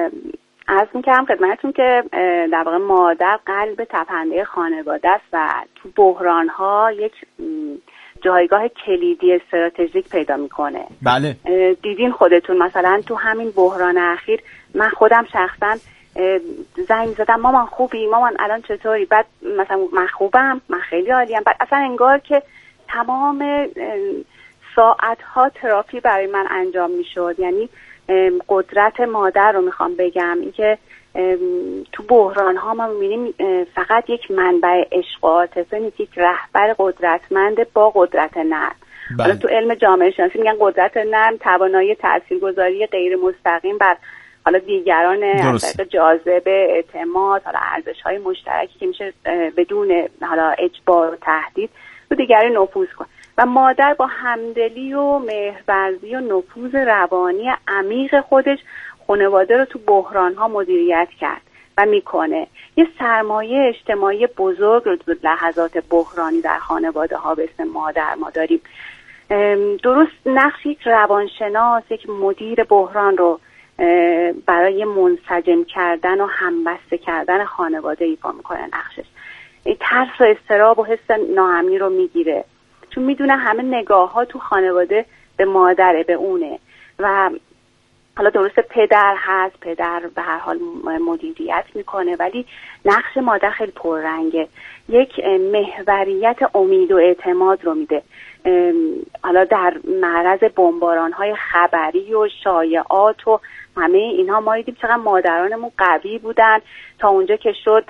عرض می‌کردم خدمتتون که در واقع مادر قلب تپنده خانواده است و تو بحران‌ها یک جایگاه کلیدی استراتژیک پیدا میکنه. بله. دیدین خودتون مثلا تو همین بحران اخیر من خودم شخصا زنگ زدم مامان خوبی؟ مامان الان چطوری؟ بعد مثلا من خوبم، من خیلی عالیم. بعد اصلا انگار که تمام ساعتها تراپی برای من انجام میشد. یعنی قدرت مادر رو میخوام بگم، اینکه تو بحران ها ما میبینیم فقط یک منبع عشق و عاطفه نیست، یک رهبر قدرتمند با قدرت نرم. حالا تو علم جامعه شناسی میگن قدرت نرم توانایی تاثیرگذاری غیر مستقیم بر حالا دیگران از طریق جاذبه، اعتماد، حالا ارزش‌های مشترکی که میشه بدون حالا اجبار و تهدید رو دیگری نفوذ کنه. و مادر با همدلی و مهرورزی و نفوذ روانی عمیق خودش خانواده رو تو بحران‌ها مدیریت کرد و میکنه. یه سرمایه اجتماعی بزرگ رو تو لحظات بحرانی در خانواده‌ها به اسم مادر ما داریم. درست نقش یک روانشناس، یک مدیر بحران رو برای منسجم کردن و همبسته کردن خانواده ایفا میکنه. نقشش ترس و اضطراب و حس ناامنی رو میگیره، چون میدونه همه نگاه ها تو خانواده به مادره، به اونه. و حالا درسته پدر هست، پدر به هر حال مدیریت میکنه، ولی نقش مادر خیلی پررنگه. یک محوریت امید و اعتماد رو میده. حالا در معرض بمباران‌های خبری و شایعات و همه اینها ما دیدیم چقدر مادرانمون قوی بودن، تا اونجا که شد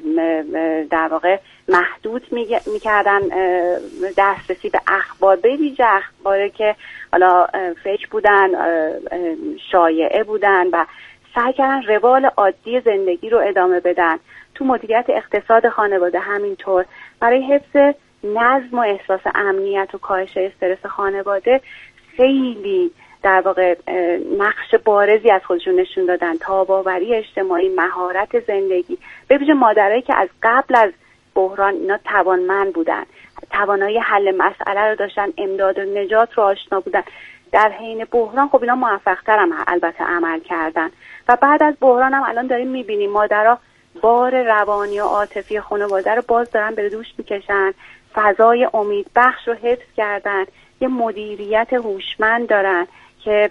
در واقع محدود میکردن دسترسی به اخبار، به ویژه اخباری که حالا فیک بودن، شایعه بودن، و سعی کردن روال عادی زندگی رو ادامه بدن. تو مدیریت اقتصاد خانواده همینطور، برای حفظ نظم و احساس امنیت و کاهش استرس خانواده خیلی در واقع نقش بارزی از خودشون نشون دادن. تاب‌آوری اجتماعی، مهارت زندگی، به ویژه مادرایی که از قبل از بحران اینا توانمند بودن، توانایی حل مسئله رو داشتن، امداد و نجات رو آشنا بودن، در حین بحران خب اینا موفق‌تر هم البته عمل کردن. و بعد از بحران هم الان داریم می‌بینیم مادرها بار روانی و عاطفی خانواده رو باز دارن به دوش میکشن، فضای امید بخش رو حفظ کردن، یه مدیریت هوشمند دارن که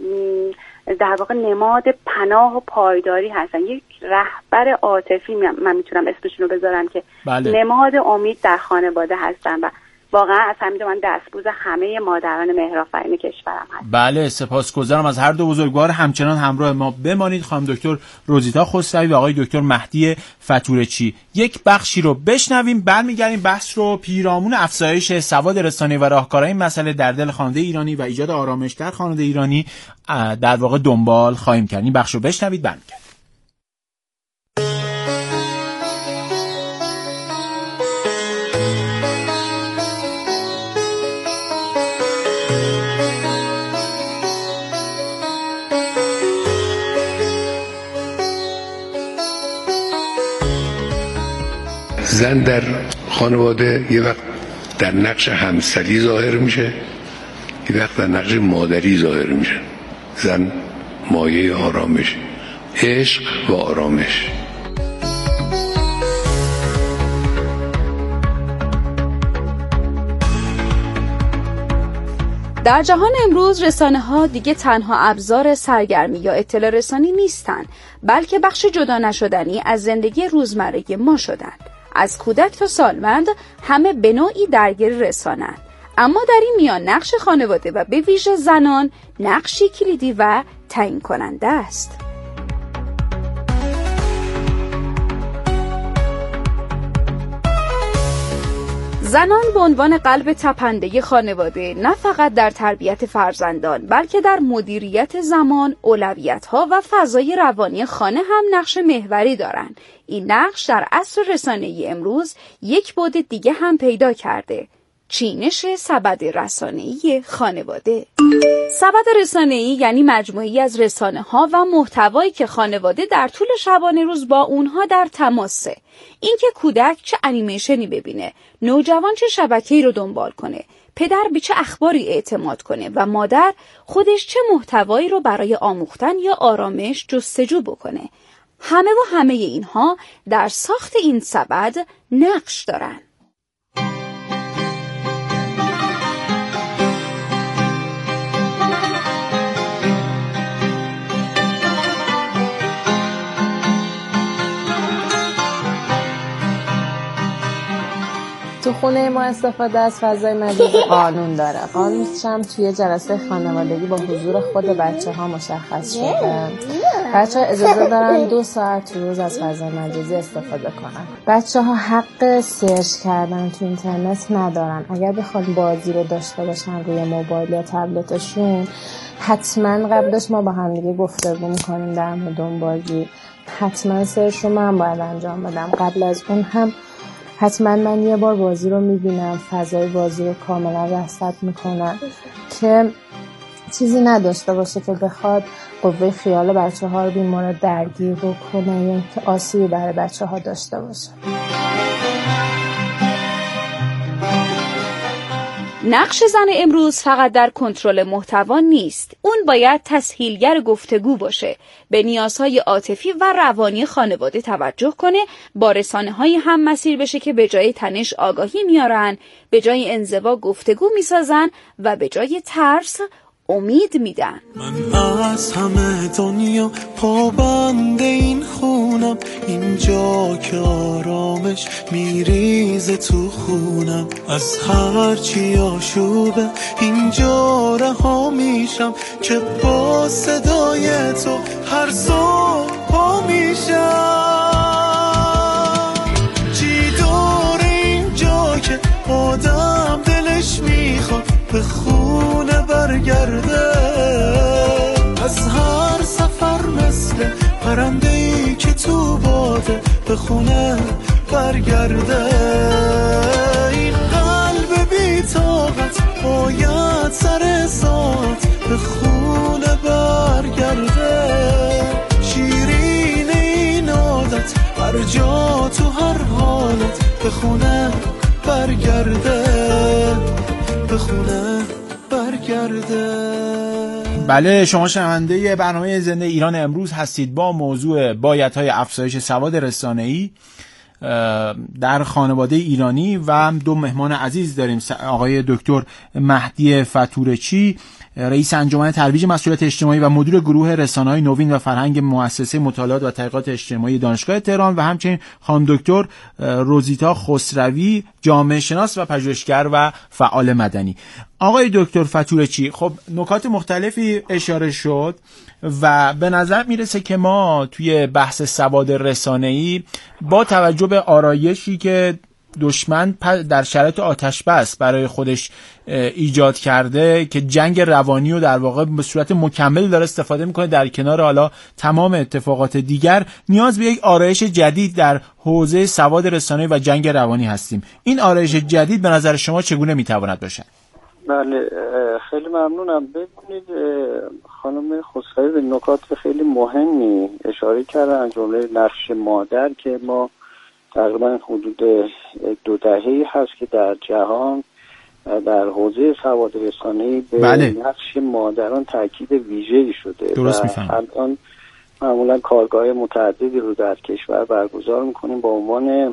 در واقع نماد پناه و پایداری هستن. یک رهبر عاطفی من میتونم اسمشون رو بذارم که نماد امید در خانواده هستن و واقعا از همین من دستبوز همه مادران مهرآفرین کشورم هستم. بله، سپاسگزارم از هر دو بزرگوار. همچنان همراه ما بمانید. خانم دکتر روزیتا خسروی و آقای دکتر مهدی فتورچی. یک بخشی رو بشنویم، برمیگردیم بحث رو پیرامون افزایش سواد رسانه‌ای و راهکارهای این مسئله در دل خانواده ایرانی و ایجاد آرامش در خانواده ایرانی در واقع دنبال خواهیم کرد. این بخش رو بشنوید، برمیگردیم. زن در خانواده یه وقت در نقش همسری ظاهر میشه، یه وقت در نقش مادری ظاهر میشه. زن مایه آرامش، عشق و آرامش. در جهان امروز رسانه‌ها دیگه تنها ابزار سرگرمی یا اطلاع رسانی نیستن، بلکه بخش جدا نشدنی از زندگی روزمره ما شدن. از کودک تا سالمند همه به نوعی درگیر رسانه‌اند. اما در این میان نقش خانواده و به ویژه زنان نقشی کلیدی و تعیین کننده است. زنان به عنوان قلب تپنده خانواده نه فقط در تربیت فرزندان، بلکه در مدیریت زمان، اولویت‌ها و فضای روانی خانه هم نقش محوری دارند. این نقش در عصر رسانه‌ای امروز یک بعد دیگه هم پیدا کرده: چینش سبد رسانه‌ای خانواده. سبد رسانه‌ای یعنی مجموعه‌ای از رسانه‌ها و محتوایی که خانواده در طول شبانه روز با اونها در تماسه. اینکه کودک چه انیمیشنی ببینه، نوجوان چه شبکه‌ای رو دنبال کنه، پدر به چه اخباری اعتماد کنه و مادر خودش چه محتوایی رو برای آموختن یا آرامش جستجو بکنه. همه اینها در ساخت این سبد نقش دارن. تو خونه ما استفاده از فضای مجازی قانون داره. قانونش هم توی جلسه خانوادگی با حضور خود بچه‌ها مشخص شده. بچه‌ها اجازه دارن 2 ساعت تو روز از فضای مجازی استفاده کنن. بچه‌ها حق سرچ کردن تو اینترنت ندارن. اگر بخوان بازی رو داشته باشن روی موبایل یا تبلتشون، حتما قبلش ما با هم دیگه گفتگو می‌کنیم در مورد اون بازی. حتما سرچ رو من باید انجام بدم. قبل از اون هم حتما من یه بار بازی رو میبینم، فضای بازی رو کاملا رصد میکنم که چیزی نداشته باشه که بخواد قوه خیال بچه ها رو بی مورد درگیر بکنه یا که آسیبی برای بچه ها داشته باشه. نقش زن امروز فقط در کنترل محتوا نیست. اون باید تسهیلگر گفتگو باشه، به نیازهای عاطفی و روانی خانواده توجه کنه، با رسانه‌های هم مسیر بشه که به جای تنش آگاهی میارن، به جای انزوا گفتگو میسازن و به جای ترس امید میدن. من از همه دنیا پابند این خونم، اینجا که آرامش میریزه تو خونم، از هر چی آشوبه اینجا رها میشم، که با صدای تو هر صبح پا میشم. چی داره اینجا که آدم دلش میخواد به خونه برگرده، از هر سفر مثل پرنده‌ای که تو باده به خونه برگرده. این قلب بی طاقت باید سر ساعت به خونه برگرده. شیرین این عادت هر جا تو هر حالت به خونه برگرده، به خونه برگرده. بله، شما شنونده برنامه زنده ایران امروز هستید با موضوع بایدهای افزایش سواد رسانه‌ای در خانواده ایرانی و 2 مهمان عزیز داریم. آقای دکتر مهدی فتورچی، رئیس انجمن ترویج مسئولیت اجتماعی و مدیر گروه رسانه‌های نوین و فرهنگ مؤسسه مطالعات و تحقیقات اجتماعی دانشگاه تهران، و همچنین خانم دکتر روزیتا خسروی، جامعه شناس و پژوهشگر و فعال مدنی. آقای دکتر فتورچی، خب نکات مختلفی اشاره شد و به نظر میرسه که ما توی بحث سواد رسانه‌ای با توجه به آرایشی که دشمن در شرایط آتش بس برای خودش ایجاد کرده که جنگ روانی رو در واقع به صورت مکمل داره استفاده میکنه، در کنار حالا تمام اتفاقات دیگر نیاز به یک آرایش جدید در حوزه سواد رسانه‌ای و جنگ روانی هستیم. این آرایش جدید به نظر شما چگونه میتواند باشد؟ بله، خیلی ممنونم. ببینید خانم خسروی به نکات خیلی مهمی اشاره کردن، جمله نقش مادر که ما تقریبا حدود 2 دهه‌ای هست که در جهان در حوزه سواد رسانه‌ای به نقش مادران تاکید ویژه‌ای شده. درست می‌فهمم. الان معمولا کارگاه متعددی رو در کشور برگزار می‌کنیم با عنوان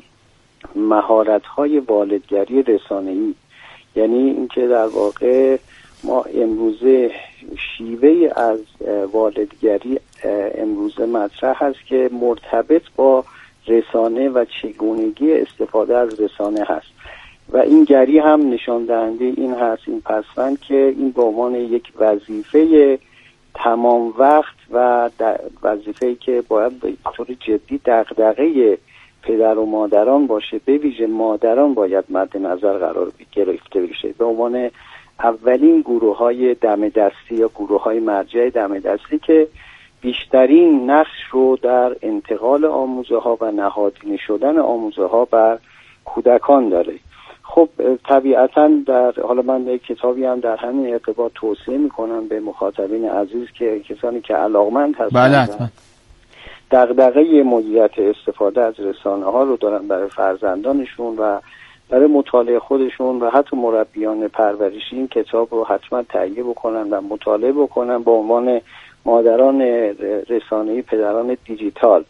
مهارت‌های والدگری رسانه‌ای. یعنی اینکه در واقع ما امروزه شیوه از والدگری امروزه مطرح هست که مرتبط با رسانه و چگونگی استفاده از رسانه هست و این گری هم نشان دهنده این هست، این پسوند که این به عنوان یک وظیفه تمام وقت و وظیفه‌ای که باید به طور جدی دغدغه پدر و مادران باشه، به ویژه مادران باید مد نظر قرار گرفته بشه به عنوان اولین گروه‌های دم دستی یا گروه‌های مرجع دم دستی که بیشترین نقش رو در انتقال آموزه‌ها و نهادینه شدن آموزه‌ها بر کودکان داره. خب طبیعتاً حالا من یک کتابی هم در همین ارتباط توصیه می‌کنم به مخاطبین عزیز که کسانی که علاقمند هستند دغدغه مدیریت استفاده از رسانه‌ها رو دارن برای فرزندانشون و برای مطالعه خودشون و حتی مربیان پرورشی این کتاب رو حتما تهیه بکنن و مطالعه بکنن با عنوان مادران رسانه‌ای پدران دیجیتال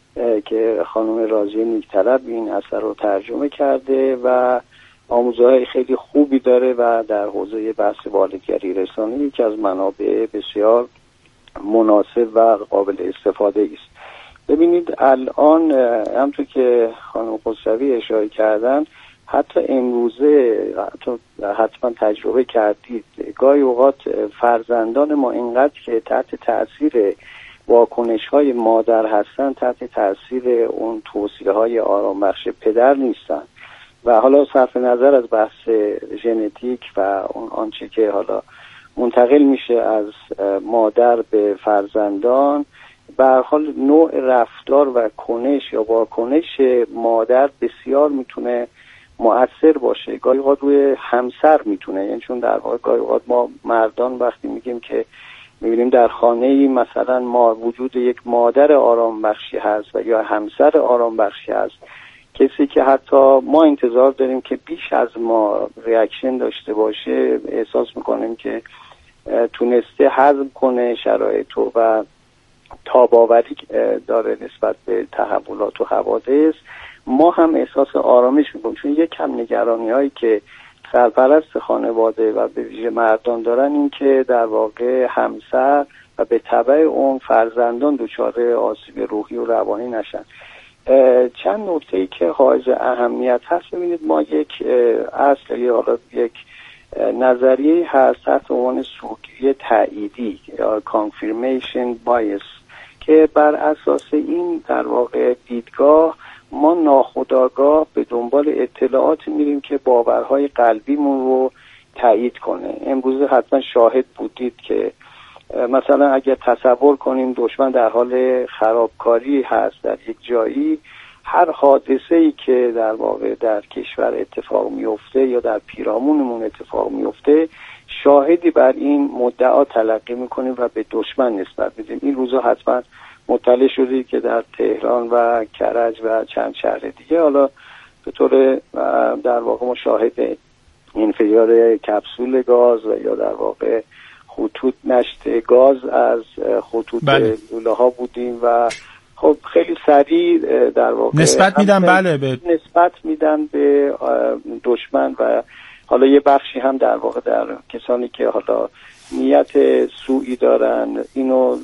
که خانم راضیه نیکطلب این اثر رو ترجمه کرده و آموزه‌های خیلی خوبی داره و در حوزه بحث والدگری رسانه‌ای که از منابع بسیار مناسب و قابل استفاده است. ببینید الان همونطور که خانم خسروی اشاره کردن حتی امروزه حتما تجربه کردید گاهی اوقات فرزندان ما اینقدر که تحت تأثیر واکنش‌های مادر هستن تحت تأثیر اون توصیه‌های آرامبخش پدر نیستن و حالا صرف نظر از بحث ژنتیک و اون آنچه که حالا منتقل میشه از مادر به فرزندان به هر حال نوع رفتار و کنش یا واکنش مادر بسیار میتونه مؤثر باشه. گاهی اوقات روی همسر میتونه، یعنی چون در واقع گاهی اوقات ما مردان وقتی میگیم که میبینیم در خانه‌ای مثلا ما وجود یک مادر آرام بخشی هست و یا همسر آرام بخشی هست، کسی که حتی ما انتظار داریم که بیش از ما ریاکشن داشته باشه، احساس میکنیم که تونسته هضم کنه شرایط و تاباوری داره نسبت به تحولات و حوادث، ما هم احساس آرامش میکنیم. چون یک کم نگرانی هایی که سرپرست خانواده و به ویژه مردان دارن این که در واقع همسر و به تبع اون فرزندان دچار آسیب روحی و روانی نشن. چند نکته‌ای که حائز اهمیت هست، ببینید ما یک اصل یا یک نظریه هست تحت عنوان سوگیری تأییدی یا confirmation bias که بر اساس این در واقع دیدگاه ما ناخودآگاه به دنبال اطلاعات میریم که باورهای قلبیمون رو تایید کنه. امروز حتما شاهد بودید که مثلا اگر تصور کنیم دشمن در حال خرابکاری هست در یک جایی، هر حادثه‌ای که در واقع در کشور اتفاق میفته یا در پیرامونمون اتفاق میفته شاهدی بر این مدعا تلقی میکنیم و به دشمن نسبت میدیم. این روزا حتما مطلع شدید که در تهران و کرج و چند شهر دیگه حالا به طور در واقع ما شاهد انفجار کپسول گاز و یا در واقع خطوط نشت گاز از خطوط لوله ها بودیم و خب خیلی سریع در واقع نسبت میدن به دشمن و حالا یه بخشی هم در واقع در کسانی که حالا نیت سوئی دارن اینو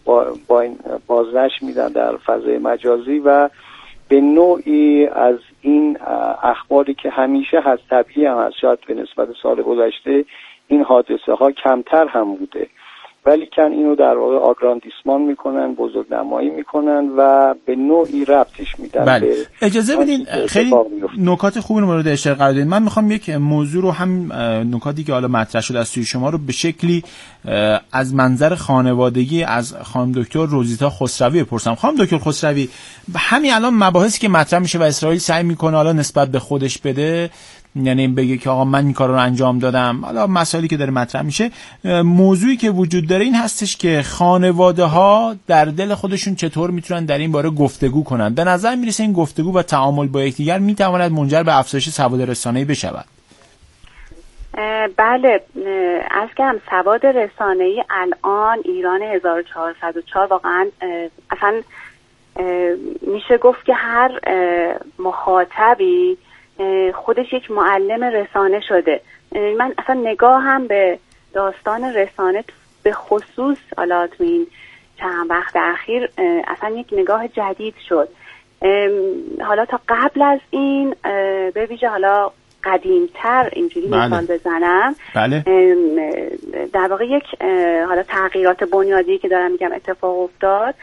بازنش میدن در فضای مجازی و به نوعی از این اخباری که همیشه هست طبیعی هم هست، شاید به نسبت سال گذشته این حادثه ها کمتر هم بوده ولی کن اینو در واقع آگراندیسمان میکنن، بزرگنمایی میکنن و به نوعی ربطش میدن. بله. اجازه بدین خیلی نکات خوبی رو مورد اشاره قرار بدین. من میخوام یک موضوع رو هم نکاتی که حالا مطرح شده از سوی شما رو به شکلی از منظر خانوادگی از خانم دکتر روزیتا خسروی بپرسم. خانم دکتر خسروی، همین الان مباحثی که مطرح میشه و اسرائیل سعی میکنه حالا نسبت به خودش بده، یعنی بگه که آقا من این کار رو انجام دادم، حالا مسائلی که داره مطرح میشه، موضوعی که وجود داره این هستش که خانواده ها در دل خودشون چطور میتونن در این باره گفتگو کنن. به نظر میرسه این گفتگو و تعامل با یکدیگر میتواند منجر به افزایش سواد رسانه‌ای بشود. بله، از که هم سواد رسانه‌ای الان ایران 1404 واقعا اصلا میشه گفت که هر مخاطبی خودش یک معلم رسانه شده. من اصلا نگاهم به داستان رسانه به خصوص حالا تو این چند وقت اخیر اصلا یک نگاه جدید شد. حالا تا قبل از این به ویژه حالا قدیمتر اینجوری مثال بزنم، در واقع یک حالا تغییرات بنیادی که دارم میگم اتفاق افتاد،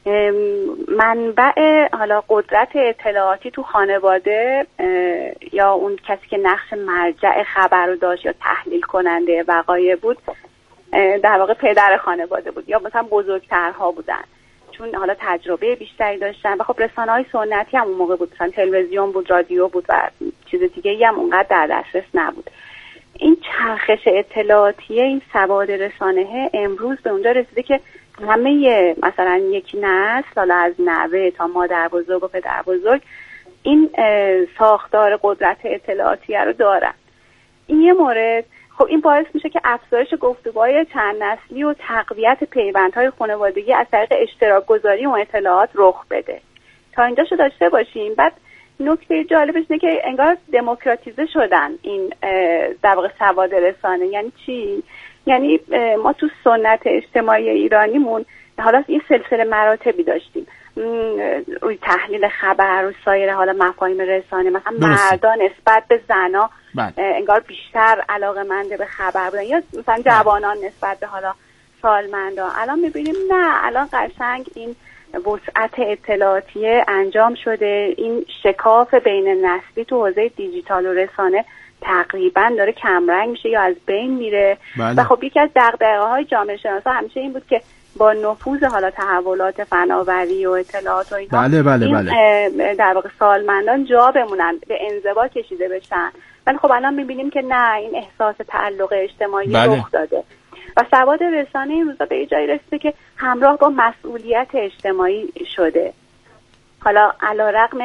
منبع حالا قدرت اطلاعاتی تو خانواده یا اون کسی که نقش مرجع خبر رو داشت یا تحلیل کننده وقایع بود در واقع پدر خانواده بود یا مثلا بزرگترها بودن، چون حالا تجربه بیشتری داشتن و خب رسانه‌های سنتی هم اون موقع بود، مثلا تلویزیون بود، رادیو بود و چیز دیگه‌ای هم اونقدر در دسترس نبود. این چرخش اطلاعاتی، این سواد رسانه امروز به اونجا رسیده که همه مثلا یک نسل، حالا از نوه تا مادر بزرگ و پدر بزرگ، این ساختار قدرت اطلاعاتیه رو دارن. این یه مورد. خب این باعث میشه که افزایش گفتگوهای چند نسلی و تقویت پیوندهای خانوادگی از طریق اشتراک گذاری و اطلاعات رخ بده. تا اینجاشو داشته باشیم. بعد نکته جالبش اینه که انگار دموکراتیزه شدن این در واقع سواد رسانه. یعنی چی؟ یعنی ما تو سنت اجتماعی ایرانیمون حالا یه سلسله مراتبی داشتیم روی تحلیل خبر، روی سایر حالا مفاهیم رسانه. مثلا مردان نسبت به زنا انگار بیشتر علاقه‌مند به خبر بودن، یا مثلا جوانان نسبت به حالا سالمندان. الان می‌بینیم نه، الان قشنگ این وسعت اطلاعاتیه انجام شده. این شکاف بین نسلی تو حوزه دیجیتال و رسانه تقریبا داره کمرنگ میشه یا از بین میره. و خب یکی از دغدغه‌های جامعه شناسا همیشه این بود که با نفوذ حالا تحولات فناوری و اطلاعات و اینها این در واقع سالمندان جا بمونن، به انزوا کشیده بشن. ولی خب الان میبینیم که نه، این احساس تعلق اجتماعی رخ داده و سواد رسانه این روزا به جایی رسیده که همراه با مسئولیت اجتماعی شده. حالا علیرغم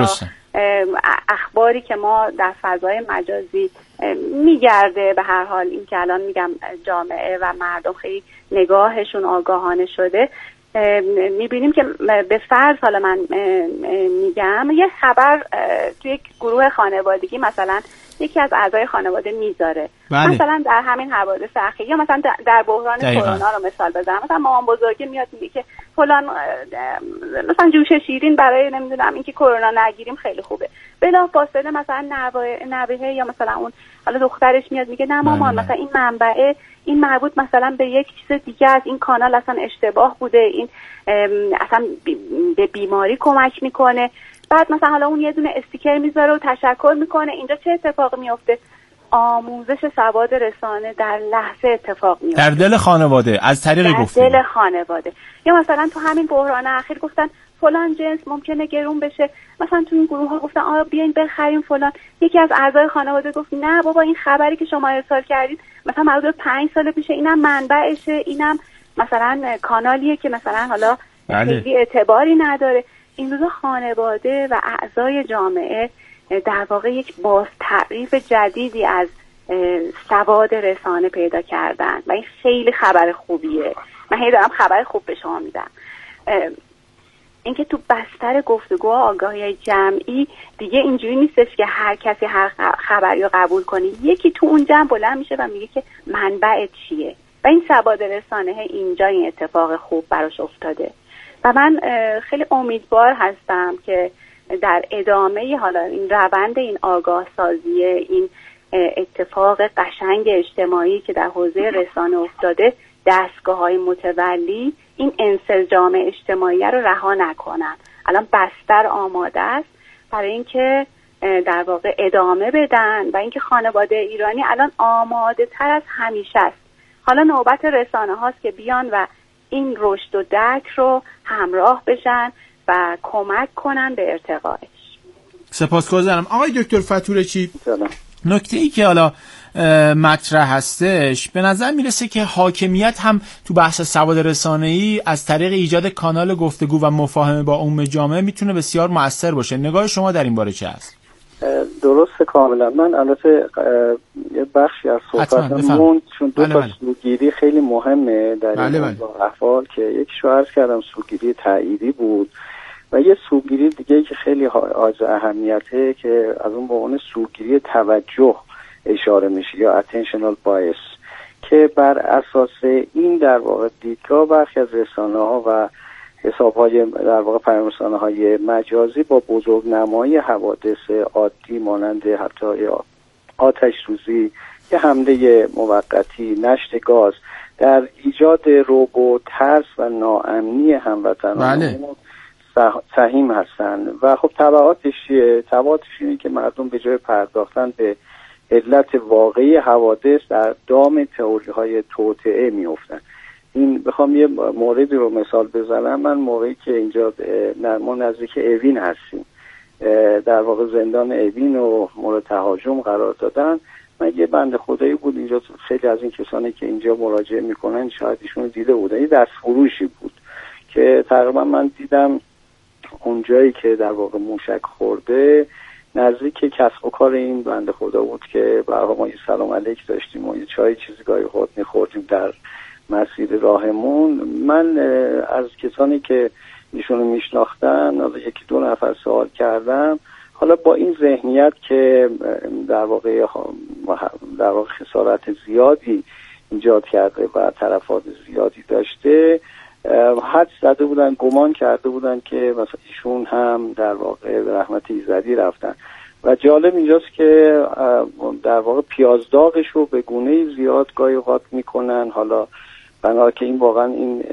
اخباری که ما در فضای مجازی میگرده، به هر حال این که الان میگم جامعه و مردم خیلی نگاهشون آگاهانه شده، میبینیم که به فرض حالا من میگم یه خبر توی یک گروه خانوادگی مثلا یکی از اعضای خانواده میذاره، مثلا در همین حوادث اخیر یا مثلا در بحران کرونا رو مثال بزنم، مثلا مامان بزرگه میاد میگه که فلان مثلا جوش شیرین برای نمیدونم اینکه کرونا نگیریم خیلی خوبه. بلافاصله مثلا نوهه یا مثلا اون حالا دخترش میاد میگه نه مامان مثلا این منبع این مربوط مثلا به یک چیز دیگه از این کانال اصلا اشتباه بوده، این اصلا به بیماری کمک میکنه. بعد مثلا حالا اون یه دونه استیکر میذاره و تشکر میکنه. اینجا چه اتفاق میفته؟ آموزش سواد رسانه در لحظه اتفاق میفته در دل خانواده از طریق گفتگو. در دل خانواده. یا مثلا تو همین بحران اخیر گفتن فلان جنس ممکنه گرون بشه، مثلا تو این گروه ها گفتن آ بیاین بخریم فلان. یکی از اعضای خانواده گفت نه بابا این خبری که شما ارسال کردید مثلا مربوط به 5 سال پیشه، اینم منبعشه، اینم مثلا کانالیه که مثلا حالا خیلی اعتباری نداره. این روزا خانواده و اعضای جامعه در واقع یک باز تعریف جدیدی از سواد رسانه پیدا کردن و این خیلی خبر خوبیه. من هی دارم خبر خوب به شما میدم. اینکه تو بستر گفتگوها آگاهی جمعی دیگه اینجوری نیستش که هر کسی هر خبری رو قبول کنه. یکی تو اون جمع بلند میشه و میگه که منبع چیه و این سواد رسانه اینجا این اتفاق خوب براش افتاده و من خیلی امیدوار هستم که در ادامه حالا این روند این آگاه سازی، این اتفاق قشنگ اجتماعی که در حوزه رسانه افتاده، دستگاه‌های متولی این انسجام اجتماعی رو رها نکنن. الان بستر آماده است برای اینکه در واقع ادامه بدن و اینکه خانواده ایرانی الان آماده تر از همیشه است. حالا نوبت رسانه هاست که بیان و این رشد و درک رو همراه بشن و کمک کنن به ارتقایش. سپاسگزارم. آقای دکتر فتورچی، نکته ای که حالا مطرح هستش به نظر میرسه که حاکمیت هم تو بحث سواد رسانه‌ای از طریق ایجاد کانال گفتگو و مفاهمه با عموم جامعه میتونه بسیار مؤثر باشه. نگاه شما در این باره چه است؟ درسته کاملا. من البته یه بخشی از صحبتم موند چون دو تا سوگیری خیلی مهمه در این احوال که یک شوهر کردم سوگیری تأییدی بود و یه سوگیری دیگه که خیلی حائز اهمیته که از اون به عنوان سوگیری توجه اشاره میشه یا attentional bias که بر اساس این در واقع دیدگاه برخی از رسانه‌ها و حساب‌های در واقع پیام‌رسانه‌های مجازی با بزرگنمایی حوادث عادی مانند حتی آتش سوزی یا حمله موقتی، نشت گاز در ایجاد رعب و ترس و ناامنی هموطنان سهیم هستند و خب تبعاتش چیه؟ تبعاتش اینه که مردم به جای پرداختن به علت واقعی حوادث در دام تئوری‌های توطئه میافتن. این بخوام یه موردی رو مثال بزنم، من موقعی که اینجا ما نزدیک اوین هستیم در واقع زندان اوین رو مورد تهاجم قرار دادن، من یه بنده خدایی بود اینجا، خیلی از این کسانی که اینجا مراجعه میکنن شاید ایشون دیده بودن، یه دست فروشی بود که تقریبا من دیدم اونجایی که در واقع موشک خورده نزدیک کسب و کار این بنده خدا بود که برای ما یه سلام علیک داشتیم و یه چای چیزی گاهی خود میخوردیم در مسیر راهمون. من از کسانی که ایشونو میشناختن یکی دو نفر سوال کردم، حالا با این ذهنیت که در واقع خسارت زیادی ایجاد کرده و تلفات زیادی داشته، حد زده بودن، گمان کرده بودن که مثلا ایشون هم در واقع به رحمت ایزدی رفتن. و جالب اینجاست که در واقع پیازداغش رو به گونه زیاد گاهی اوقات میکنن. حالا بنا که این واقعا این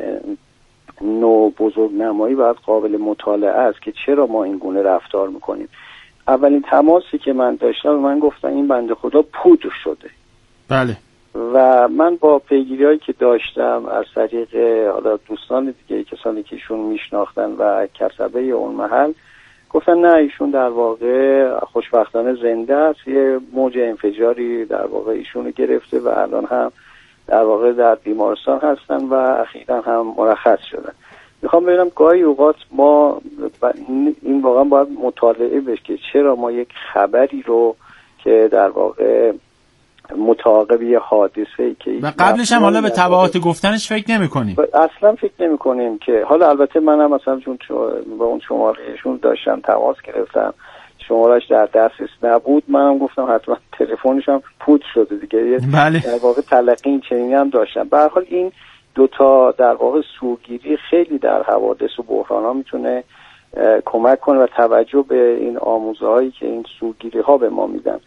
نوع بزرگنمایی باید قابل مطالعه است که چرا ما این گونه رفتار میکنیم. اولین تماسی که من داشتم من گفتم این بنده خدا پودر شده. بله. و من با پیگیری‌هایی که داشتم از طریق حالا دوستان دیگه، کسانی که ایشون میشناختن و کسبه اون محل، گفتن نه ایشون در واقع خوشبختانه زنده است، یه موج انفجاری در واقع ایشونو گرفته و الان هم در واقع در بیمارستان هستن و اخیراً هم مرخص شدن. میخوام ببینم گاهی اوقات ما این واقعا باید مطالعه بشه که چرا ما یک خبری رو که در واقع متعاقب یه حادثه‌ای که و قبلش هم حالا به تبعات گفتنش فکر نمی‌کنیم. اصلا فکر نمی‌کنیم که حالا البته منم مثلا چون با اون شمارهشون داشتم تماس گرفتم، شمارهش در دسترس نبود، منم گفتم حتما تلفنش هم پود شده دیگه. بله. در واقع تلقی این چنینی هم داشتم. به هر حال این دوتا در واقع سوگیری خیلی در حوادث و بحران‌ها میتونه کمک کنه و توجه به این آموزه‌هایی که این سوگیری‌ها به ما میدن.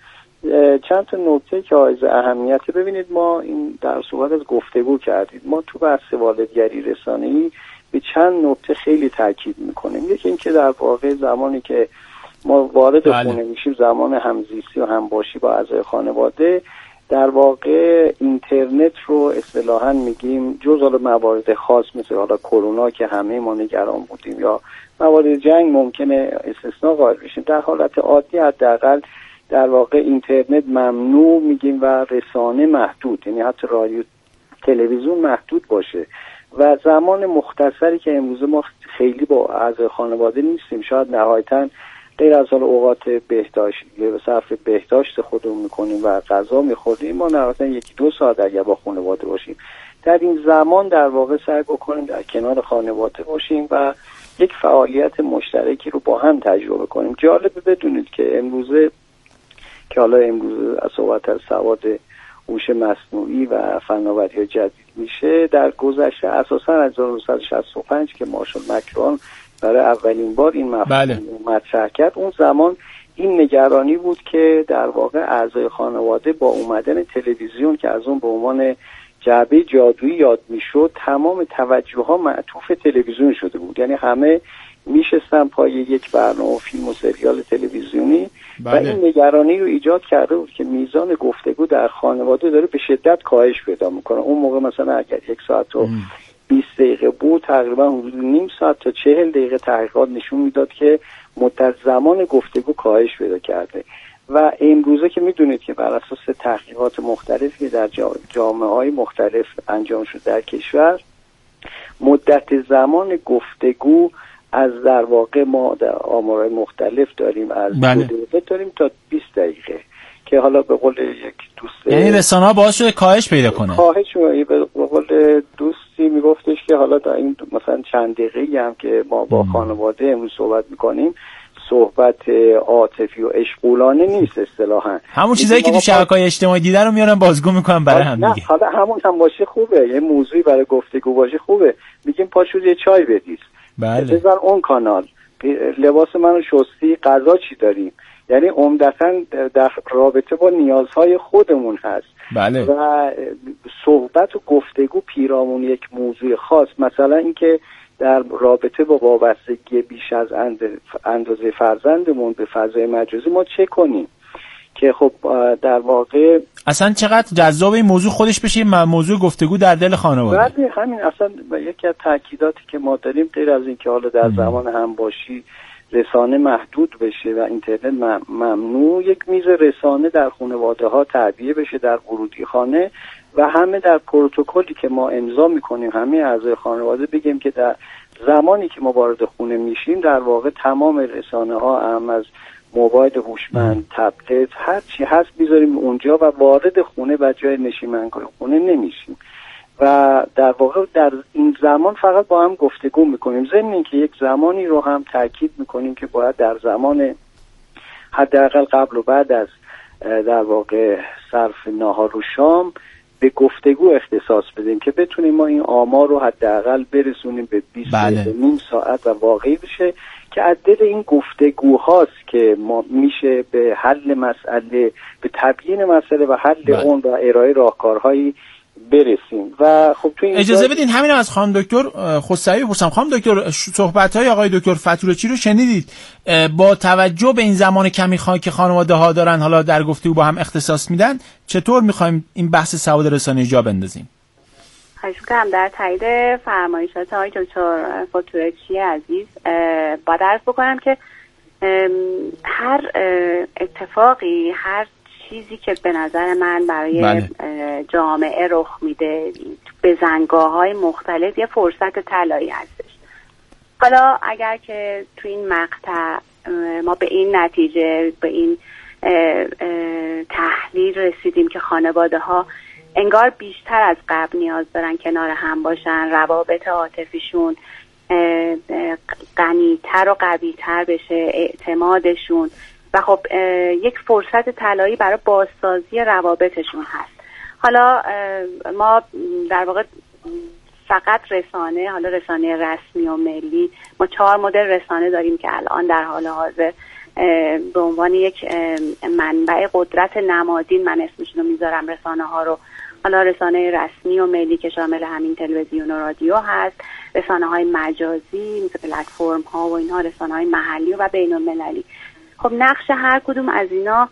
چند تا نکته که حائز اهمیته. ببینید ما این در صحبت از گفتگو کردید، ما تو بحث والدگری رسانه‌ای به چند نکته خیلی تاکید میکنیم. یکی این که در واقع زمانی که ما وارد خونه میشیم، زمان همزیستی و همباشی با اعضای خانواده، در واقع اینترنت رو اصطلاحاً میگیم جز حالا موارد خاص مثل حالا کرونا که همه ما نگران بودیم یا موارد جنگ ممکنه استثناء قائل بشیم، در حالت عادی حداقل در واقع اینترنت ممنوع میگیم و رسانه محدود، یعنی حتی رادیو تلویزیون محدود باشه. و زمان مختصری که امروز ما خیلی با اعضای خانواده نیستیم، شاید نهایتاً غیر از حال اوقات بهداشت به صرف بهداشت خودمون میکنیم و غذا میخوریم، ما نهایتاً یکی دو ساعت اگر با خانواده باشیم، در این زمان در واقع سعی بکنیم در کنار خانواده باشیم و یک فعالیت مشترکی رو با هم تجربه کنیم. جالبه بدونید که امروزه که حالا امروز از صحبت از سواد هوش مصنوعی و فناوری‌های جدید میشه، در گذشته اساساً از 1965 که مارشال مکلوهان برای اولین بار این مفهوم مطرح کرد، اون زمان این نگرانی بود که در واقع اعضای خانواده با اومدن تلویزیون که از اون به عنوان جعبه جادویی یاد میشد، تمام توجه ها معطوف تلویزیون شده بود. یعنی همه میشستن پای یک برنامه فیلم و سریال تلویزیونی. و این نگرانی رو ایجاد کرده بود که میزان گفتگو در خانواده داره به شدت کاهش پیدا میکنه. اون موقع مثلا اگر 1 ساعت و 20 دقیقه بود، تقریبا حدود نیم ساعت تا 40 دقیقه تحقیقات نشون میداد که مدت زمان گفتگو کاهش پیدا کرده. و امروزه که میدونید که بر اساس تحقیقات مختلفی در جامعه‌های مختلف انجام شده در کشور، مدت زمان گفتگو از در واقع ما در آمارهای مختلف داریم از 2 دقیقه داریم تا 20 دقیقه که حالا به قول یک دوست، یعنی رسانه‌ها باعث شده کاهش پیدا کنه. کاهش به قول دوستی میگفتش که حالا در این مثلا چند دقیقه‌ای هم که ما با خانواده امروز صحبت میکنیم، صحبت عاطفی و عشقولانه نیست اصطلاحاً. همون چیزایی که تو شبکه‌های اجتماعی دیدن رو میارن بازگو میکنن برای هم دیگه. حالا همون هم باشه خوبه، یه موضوعی برای گفتگو باشه خوبه، میگیم پاشو یه چای بدید، بله، بذار اون کانال، لباس منو شستی، غذا چی داریم، یعنی عمدتاً در رابطه با نیازهای خودمون هست. بله. و صحبت و گفتگو پیرامون یک موضوع خاص، مثلا اینکه در رابطه با وابستگی بیش از اندازه فرزندمون به فضای مجازی ما چه کنیم که خب در واقع اصلا چقدر جذاب این موضوع خودش بشه موضوع گفتگو در دل خانواده. بله، همین اصلا یکی از تاکیداتی که ما داریم غیر از این که حالا در زمان همباشی رسانه محدود بشه و اینترنت ممنوع، یک میز رسانه در خانواده ها تعبیه بشه در ورودی خانه و همه در پروتکلی که ما امضا میکنیم همه اعضای خانواده بگیم که در زمانی که ما وارد خونه میشیم در واقع تمام رسانه ها هم از موبایل هوشمند، تبلت، هر چی هست میذاریم اونجا و وارد خونه و جای نشیمنگاه خونه نمیشیم و در واقع در این زمان فقط با هم گفتگو میکنیم، ضمن اینکه یک زمانی رو هم تاکید میکنیم که باید در زمان حداقل قبل و بعد از در واقع صرف ناهار و شام به گفتگو اختصاص بدیم که بتونیم ما این آمار رو حداقل برسونیم به 20 نیم ساعت و واقعی بشه که از دل این گفتگوهاست که ما میشه به حل مسئله، به تبیین مسئله و حل اون و ارائه راهکارهایی برسیم. و خب تو این اجازه بدین همین از خانم دکتر خسروی بپرسم. خانم دکتر، صحبت‌های آقای دکتر فتورچی رو شنیدید. با توجه به این زمان کمی که خانواده ها دارن حالا در گفتگو با هم اختصاص میدن، چطور میخوایم این بحث سواد رسانه‌ای جا بندازیم؟ خواهش می‌کنم. در تایید فرمایشات آقای دکتر فتورچی عزیز با عرض بکنم که هر اتفاقی، هر چیزی که به نظر من برای جامعه رخ میده به بزنگاه‌های مختلف یه فرصت طلایی هستش. حالا اگر که تو این مقطع ما به این نتیجه، به این تحلیل رسیدیم که خانواده‌ها انگار بیشتر از قبل نیاز دارن کنار هم باشن، روابط عاطفیشون غنی‌تر و قوی‌تر بشه، اعتمادشون، و خب یک فرصت طلایی برای بازسازی روابطشون هست. حالا ما در واقع فقط رسانه، حالا رسانه رسمی و ملی، ما 4 مدل رسانه داریم که الان در حال حاضر به عنوان یک منبع قدرت نمادین من اسمشون رو میذارم رسانه ها رو. حالا رسانه رسمی و ملی که شامل همین تلویزیون و رادیو هست، رسانه های مجازی مثل پلتفرم ها و اینها، رسانه های محلی و بین المللی. خب نقش هر کدوم از اینا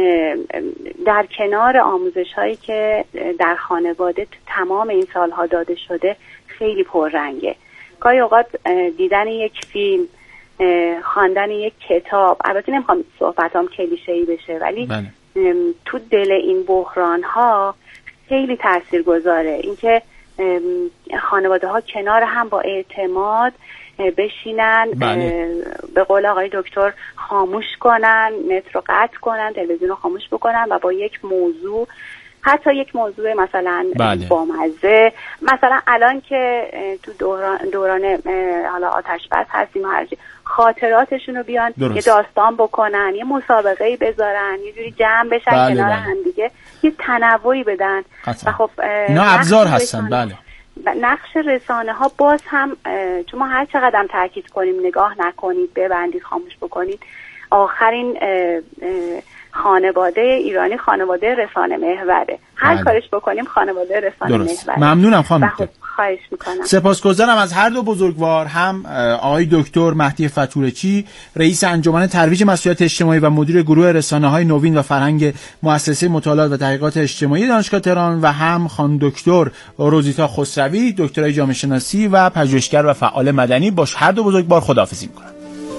در کنار آموزش هایی که در خانواده تمام این سالها داده شده خیلی پررنگه. گاهی اوقات دیدن یک فیلم، خواندن یک کتاب، البته نمیخوام صحبتام کلیشه‌ای بشه ولی تو دل این بحران ها خیلی تاثیرگذاره اینکه خانواده ها کنار هم با اعتماد بشینن، به قول آقای دکتر خاموش کنن، نت رو قطع کنن، تلویزیون رو خاموش بکنن و با یک موضوع، حتی یک موضوع مثلا بامزه، مثلا الان که تو دوران حالا آتش بس هستیم و هرچی، خاطراتشون رو بیان یه داستان بکنن، یه مسابقه‌ای بذارن، یه جوری جمع بشن کنار هم دیگه، یه تنوعی بدن. و خب اینا ابزار هستن. نقش رسانه ها باز هم چون ما هر چقدر تاکید کنیم نگاه نکنید، ببندید، خاموش بکنید، آخرین خانواده ایرانی خانواده رسانه محوره. هر کارش بکنیم خانواده رسانه محوره. ممنونم خانم. خواهش میکنم. سپاسگزارم از هر دو بزرگوار، هم آقای دکتر مهدی فتورچی رئیس انجمن ترویج مسئولیت اجتماعی و مدیر گروه رسانه‌های نوین و فرهنگ مؤسسه مطالعات و تحقیقات اجتماعی دانشگاه تهران، و هم خانم دکتر روزیتا خسروی، دکترای جامعه شناسی و پژوهشگر و فعال مدنی. با هر دو بزرگوار خداحافظی میکنم.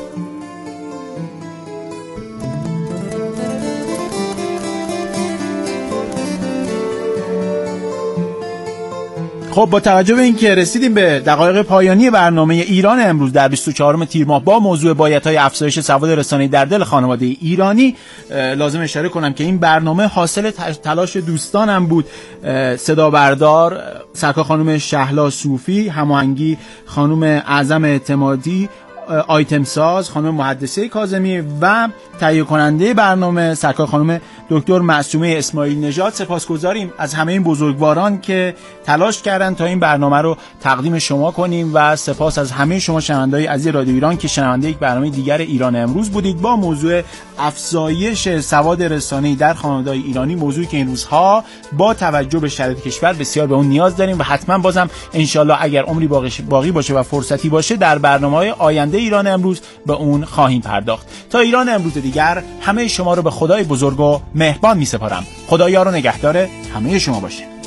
خب با توجه به اینکه رسیدیم به دقایق پایانی برنامه ایران امروز در 24 تیر ماه با موضوع بایدهای افزایش سواد رسانه‌ای در دل خانواده ایرانی، لازم اشاره کنم که این برنامه حاصل تلاش دوستانم بود. صدا بردار سرکار خانم شهلا صوفی، هماهنگی خانم اعظم اعتمادی، آیتم ساز خانم محدثه کاظمی و تهیه کننده برنامه سرکار خانم دکتر معصومه اسماعیل نژاد. سپاسگزاریم از همه این بزرگواران که تلاش کردن تا این برنامه رو تقدیم شما کنیم و سپاس از همه شما شنونده‌های عزیز رادیو ایران که شنونده یک برنامه دیگر ایران امروز بودید با موضوع افزایش سواد رسانه‌ای در خانواده‌های ایرانی، موضوعی که این روزها با توجه به شرایط کشور بسیار به اون نیاز داریم و حتما بازم انشالله اگر عمری باقی باشه و فرصتی باشه در برنامه‌های آینده ایران امروز به اون خواهیم پرداخت. تا ایران امروز دیگر همه شما رو به خدای بزرگ و مهربان می‌سپارم. خدا یار و نگهدار همه شما باشه.